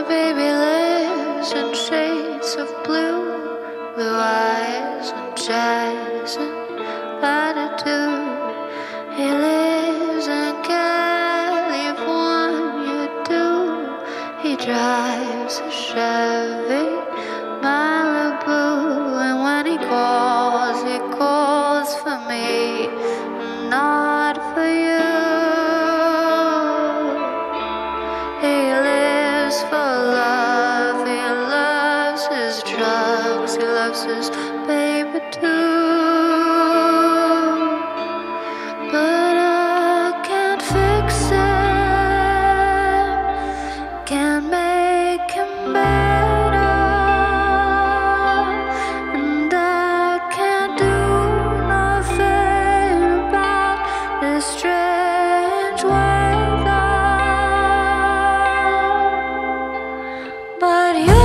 baby lives in shades of blue, blue eyes and jazz and latitude. He lives in California too. He drives a Chevy Malibu, and when he calls for me, not for you. He lives for love, he loves his drugs, he loves his baby too. But I can't fix him, can't make him better, and I can't do nothing about this strange weather. But you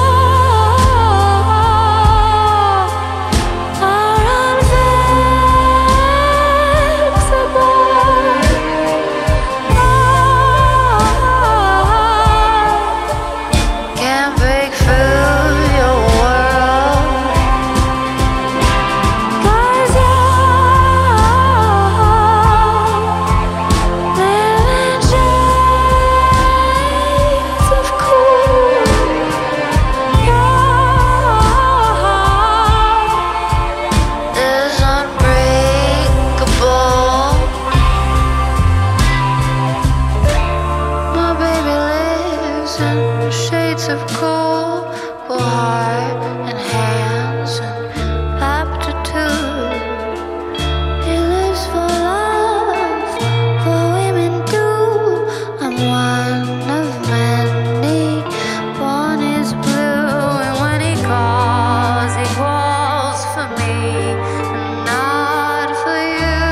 shades of cool, cool heart and hands and aptitude. He lives for love, for women too. I'm one of many, one is blue, and when he calls for me, not for you.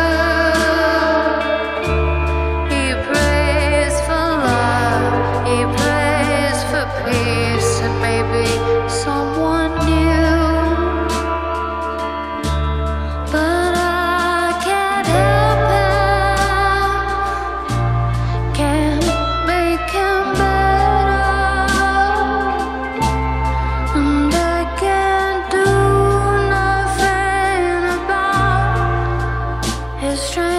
He prays for love, he prays for peace and maybe someone new. But I can't help him, can't make him better, and I can't do nothing about his strength.